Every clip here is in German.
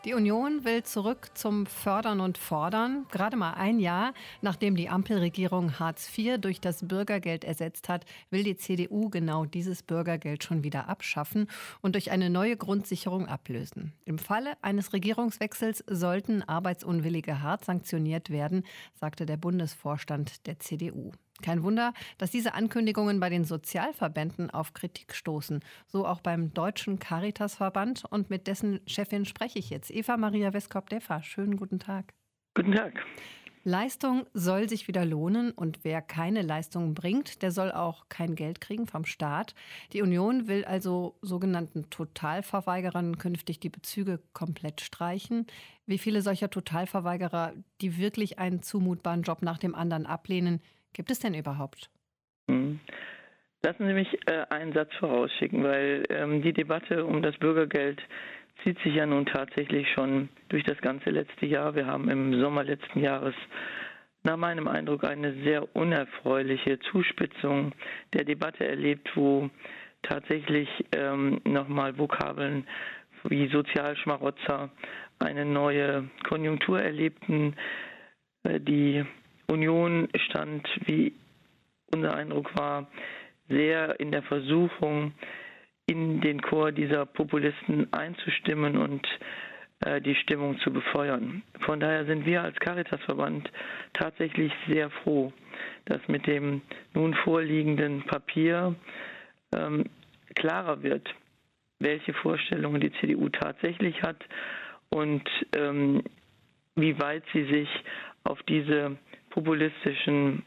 Die Union will zurück zum Fördern und Fordern. Gerade mal ein Jahr, nachdem die Ampelregierung Hartz IV durch das Bürgergeld ersetzt hat, will die CDU genau dieses Bürgergeld schon wieder abschaffen und durch eine neue Grundsicherung ablösen. Im Falle eines Regierungswechsels sollten Arbeitsunwillige hart sanktioniert werden, sagte der Bundesvorstand der CDU. Kein Wunder, dass diese Ankündigungen bei den Sozialverbänden auf Kritik stoßen. So auch beim Deutschen Caritasverband, und mit dessen Chefin spreche ich jetzt. Eva Maria Westkop-Deffer, schönen guten Tag. Guten Tag. Leistung soll sich wieder lohnen, und wer keine Leistung bringt, der soll auch kein Geld kriegen vom Staat. Die Union will also sogenannten Totalverweigerern künftig die Bezüge komplett streichen. Wie viele solcher Totalverweigerer, die wirklich einen zumutbaren Job nach dem anderen ablehnen, gibt es denn überhaupt? Lassen Sie mich einen Satz vorausschicken, weil die Debatte um das Bürgergeld zieht sich ja nun tatsächlich schon durch das ganze letzte Jahr. Wir haben im Sommer letzten Jahres nach meinem Eindruck eine sehr unerfreuliche Zuspitzung der Debatte erlebt, wo tatsächlich nochmal Vokabeln wie Sozialschmarotzer eine neue Konjunktur erlebten. Die Union stand, wie unser Eindruck war, sehr in der Versuchung, in den Chor dieser Populisten einzustimmen und die Stimmung zu befeuern. Von daher sind wir als Caritasverband tatsächlich sehr froh, dass mit dem nun vorliegenden Papier klarer wird, welche Vorstellungen die CDU tatsächlich hat und wie weit sie sich auf diese populistischen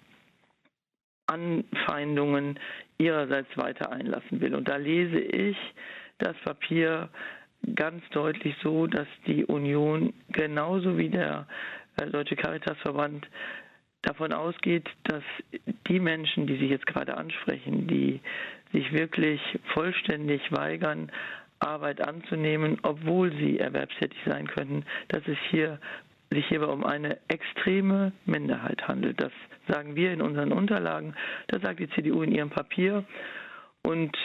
Anfeindungen ihrerseits weiter einlassen will. Und da lese ich das Papier ganz deutlich so, dass die Union genauso wie der Deutsche Caritasverband davon ausgeht, dass die Menschen, die Sie jetzt gerade ansprechen, die sich wirklich vollständig weigern, Arbeit anzunehmen, obwohl sie erwerbstätig sein könnten, dass es sich hierbei um eine extreme Minderheit handelt. Das sagen wir in unseren Unterlagen, das sagt die CDU in ihrem Papier. Und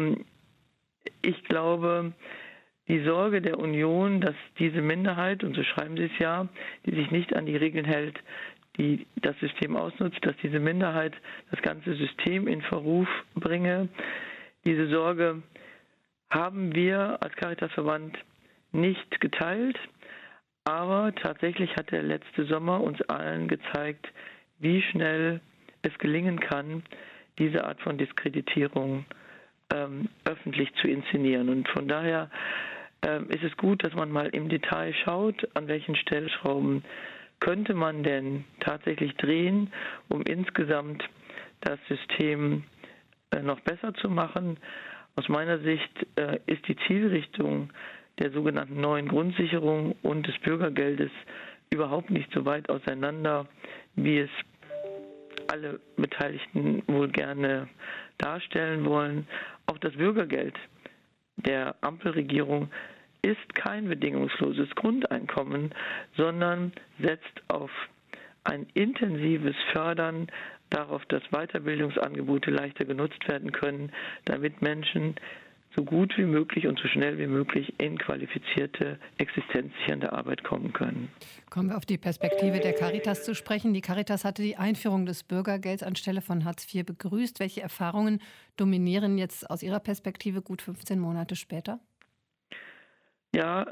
ich glaube, die Sorge der Union, dass diese Minderheit, und so schreiben sie es ja, die sich nicht an die Regeln hält, die das System ausnutzt, dass diese Minderheit das ganze System in Verruf bringe, diese Sorge haben wir als Caritasverband nicht geteilt. Aber tatsächlich hat der letzte Sommer uns allen gezeigt, wie schnell es gelingen kann, diese Art von Diskreditierung öffentlich zu inszenieren. Und von daher ist es gut, dass man mal im Detail schaut, an welchen Stellschrauben könnte man denn tatsächlich drehen, um insgesamt das System noch besser zu machen. Aus meiner Sicht ist die Zielrichtung der sogenannten neuen Grundsicherung und des Bürgergeldes überhaupt nicht so weit auseinander, wie es alle Beteiligten wohl gerne darstellen wollen. Auch das Bürgergeld der Ampelregierung ist kein bedingungsloses Grundeinkommen, sondern setzt auf ein intensives Fördern darauf, dass Weiterbildungsangebote leichter genutzt werden können, damit Menschen so gut wie möglich und so schnell wie möglich in qualifizierte, existenzsichernde Arbeit kommen können. Kommen wir auf die Perspektive der Caritas zu sprechen. Die Caritas hatte die Einführung des Bürgergelds anstelle von Hartz IV begrüßt. Welche Erfahrungen dominieren jetzt aus Ihrer Perspektive gut 15 Monate später? Ja,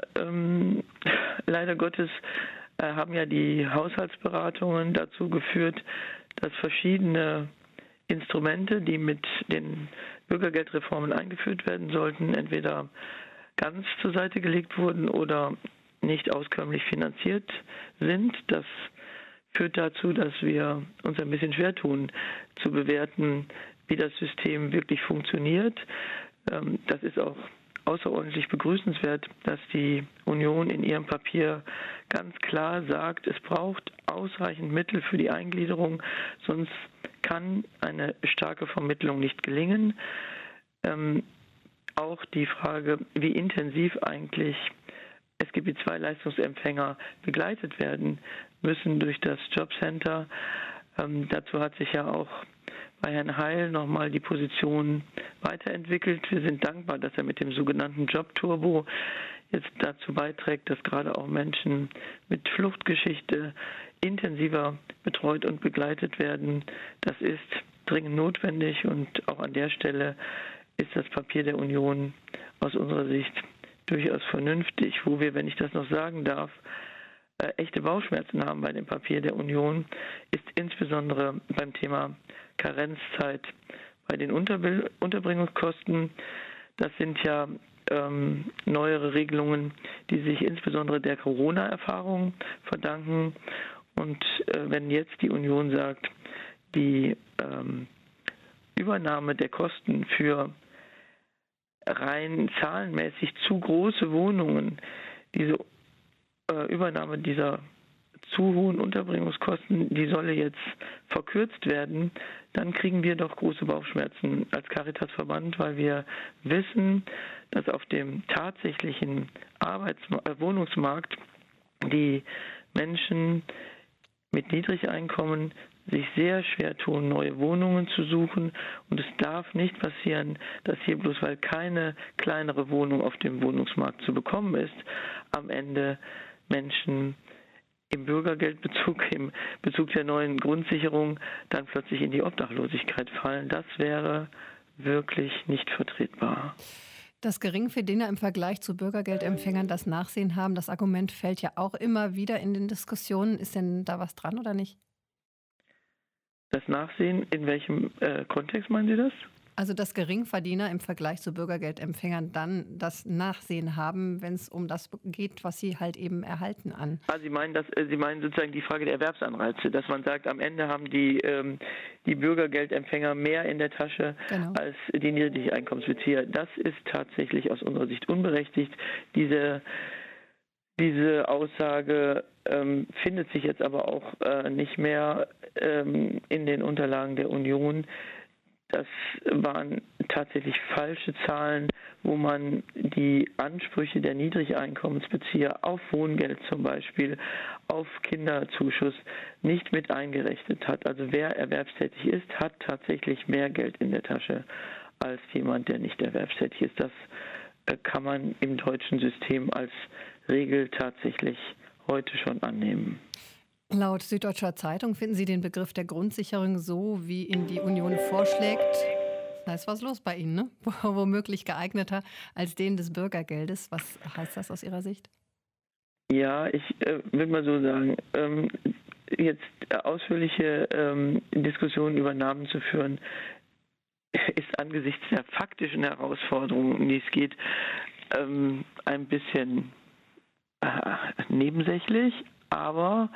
leider Gottes haben ja die Haushaltsberatungen dazu geführt, dass verschiedene Instrumente, die mit den Bürgergeldreformen eingeführt werden sollten, entweder ganz zur Seite gelegt wurden oder nicht auskömmlich finanziert sind. Das führt dazu, dass wir uns ein bisschen schwer tun, zu bewerten, wie das System wirklich funktioniert. Das ist auch außerordentlich begrüßenswert, dass die Union in ihrem Papier ganz klar sagt, es braucht ausreichend Mittel für die Eingliederung, sonst kann eine starke Vermittlung nicht gelingen. Auch die Frage, wie intensiv eigentlich SGB-II-Leistungsempfänger begleitet werden müssen durch das Jobcenter. Dazu hat sich ja auch bei Herrn Heil nochmal die Position weiterentwickelt. Wir sind dankbar, dass er mit dem sogenannten Jobturbo jetzt dazu beiträgt, dass gerade auch Menschen mit Fluchtgeschichte intensiver betreut und begleitet werden. Das ist dringend notwendig und auch an der Stelle ist das Papier der Union aus unserer Sicht durchaus vernünftig, wo wir, wenn ich das noch sagen darf, echte Bauchschmerzen haben bei dem Papier der Union, ist insbesondere beim Thema Karenzzeit bei den Unterbringungskosten. Das sind ja neuere Regelungen, die sich insbesondere der Corona-Erfahrung verdanken. Und wenn jetzt die Union sagt, die Übernahme der Kosten für rein zahlenmäßig zu große Wohnungen, diese Übernahme dieser zu hohen Unterbringungskosten, die solle jetzt verkürzt werden, dann kriegen wir doch große Bauchschmerzen als Caritasverband, weil wir wissen, dass auf dem tatsächlichen Wohnungsmarkt die Menschen mit Niedrigeinkommen sich sehr schwer tun, neue Wohnungen zu suchen. Und es darf nicht passieren, dass hier bloß weil keine kleinere Wohnung auf dem Wohnungsmarkt zu bekommen ist, am Ende Menschen im Bürgergeldbezug, im Bezug der neuen Grundsicherung dann plötzlich in die Obdachlosigkeit fallen. Das wäre wirklich nicht vertretbar. Dass Geringverdiener im Vergleich zu Bürgergeldempfängern das Nachsehen haben, das Argument fällt ja auch immer wieder in den Diskussionen. Ist denn da was dran oder nicht? Das Nachsehen, in welchem Kontext meinen Sie das? Also dass Geringverdiener im Vergleich zu Bürgergeldempfängern dann das Nachsehen haben, wenn es um das geht, was sie halt eben erhalten an. Sie meinen sozusagen die Frage der Erwerbsanreize, dass man sagt, am Ende haben die Bürgergeldempfänger mehr in der Tasche als die Niedrigeinkommensbezieher. Das ist tatsächlich aus unserer Sicht unberechtigt. Diese Aussage findet sich jetzt aber auch nicht mehr in den Unterlagen der Union. Das waren tatsächlich falsche Zahlen, wo man die Ansprüche der Niedrigeinkommensbezieher auf Wohngeld zum Beispiel, auf Kinderzuschuss nicht mit eingerechnet hat. Also wer erwerbstätig ist, hat tatsächlich mehr Geld in der Tasche als jemand, der nicht erwerbstätig ist. Das kann man im deutschen System als Regel tatsächlich heute schon annehmen. Laut Süddeutscher Zeitung finden Sie den Begriff der Grundsicherung so, wie ihn die Union vorschlägt. Da ist was los bei Ihnen, ne? Womöglich geeigneter als den des Bürgergeldes. Was heißt das aus Ihrer Sicht? Ja, ich würde mal so sagen, jetzt ausführliche Diskussionen über Namen zu führen, ist angesichts der faktischen Herausforderungen, um die es geht, ein bisschen nebensächlich, aber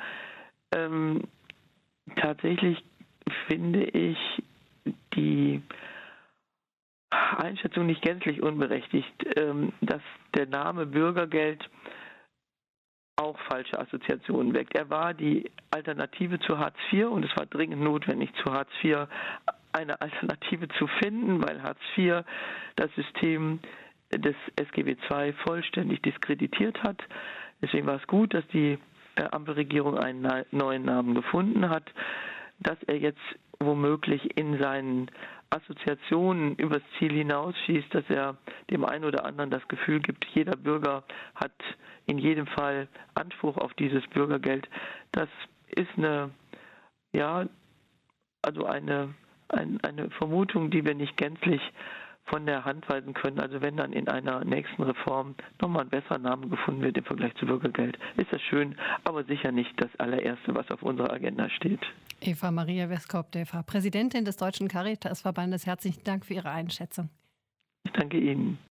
tatsächlich finde ich die Einschätzung nicht gänzlich unberechtigt, dass der Name Bürgergeld auch falsche Assoziationen weckt. Er war die Alternative zu Hartz IV und es war dringend notwendig, zu Hartz IV eine Alternative zu finden, weil Hartz IV das System des SGB II vollständig diskreditiert hat. Deswegen war es gut, dass die Ampelregierung einen neuen Namen gefunden hat, dass er jetzt womöglich in seinen Assoziationen übers Ziel hinausschießt, dass er dem einen oder anderen das Gefühl gibt, jeder Bürger hat in jedem Fall Anspruch auf dieses Bürgergeld. Das ist eine Vermutung, die wir nicht gänzlich von der Hand weisen können. Also wenn dann in einer nächsten Reform nochmal ein besserer Name gefunden wird im Vergleich zu Bürgergeld, ist das schön, aber sicher nicht das allererste, was auf unserer Agenda steht. Eva Maria Westkorb-Däfer, Präsidentin des Deutschen Caritasverbandes, herzlichen Dank für Ihre Einschätzung. Ich danke Ihnen.